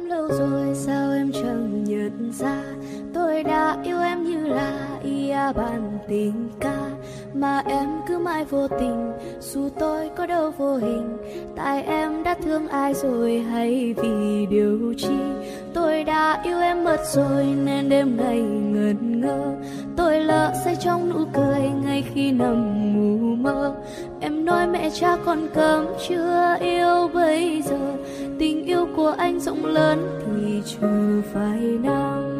lâu rồi sao em chẳng nhận ra, tôi đã yêu em như là bản tình ca, mà em cứ mãi vô tình, dù tôi có đâu vô hình. Tại em đã thương ai rồi hay vì điều chi, tôi đã yêu em mất rồi nên đêm ngày ngẩn ngơ. Tôi lỡ say trong nụ cười ngay khi nằm mù mơ. Em nói mẹ cha con cấm chưa yêu bây giờ, tình yêu của anh rộng lớn thì chưa phải nào.